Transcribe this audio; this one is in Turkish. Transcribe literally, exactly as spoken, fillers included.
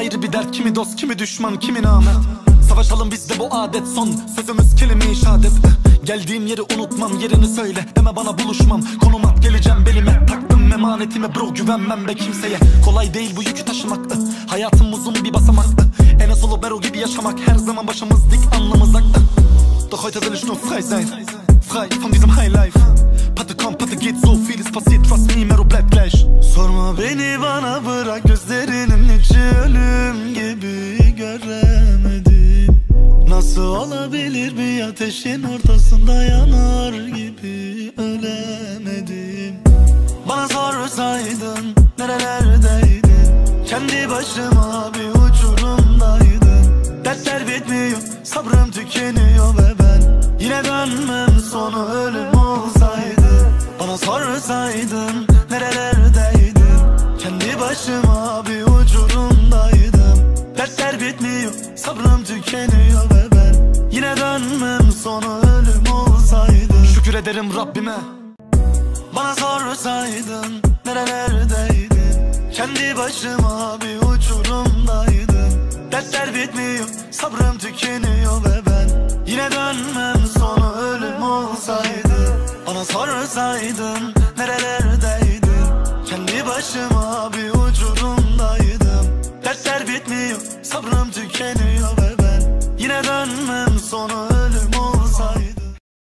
ayrı bir dert. Kimi dost, kimi düşman, kimi namert. Savaşalım bizde bu adet son. Sözümüz kelime-i şehadet. Geldiğim yeri unutmam, yerini söyle. Deme bana buluşmam, konum at geleceğim belime. Taktım emanetime bro, güvenmem be kimseye. Kolay değil bu yükü taşımak. Hayatım uzun bir basamak. En solo Bero gibi yaşamak. Her zaman başımız dik, alnımız ak. Doch heute will ich nur frei sein. Frei von diesem High Life. Pate komm, Pate geht, so vieles passiert. Trust me, Mero bleibt gleich. Sorma beni bana bırak, gözlerinin içi ölüm gibi göremedim. Nasıl olabilir bir ateşin ortasında yanar gibi ölemedim. Bana sorsaydın nerelerdeydin, kendi başıma bir uçurumdaydım. Dertler bitmiyor, sabrım tükeniyor ve ben yine dönmem, sonu ölüm olsaydı. Bana sorsaydın nerelerdeydin, kendi başıma bir uçurumdaydım. Dertler bitmiyor, sabrım tükeniyor ve ben yine dönmem, sonu ölüm olsaydı. Şükür ederim Rabbime. Bana sorsaydın nerelerdeydin, kendi başıma bir uçurumdaydım. Dertler bitmiyor, sabrım tükeniyor ve ben yine dönmem, sonu ölüm olsaydı. Bana sorsaydın nerelerdeydin, kendi başıma bir uçurumdaydım. Dertler bitmiyor, sabrım tükeniyor ve ben yine dönmem, sonu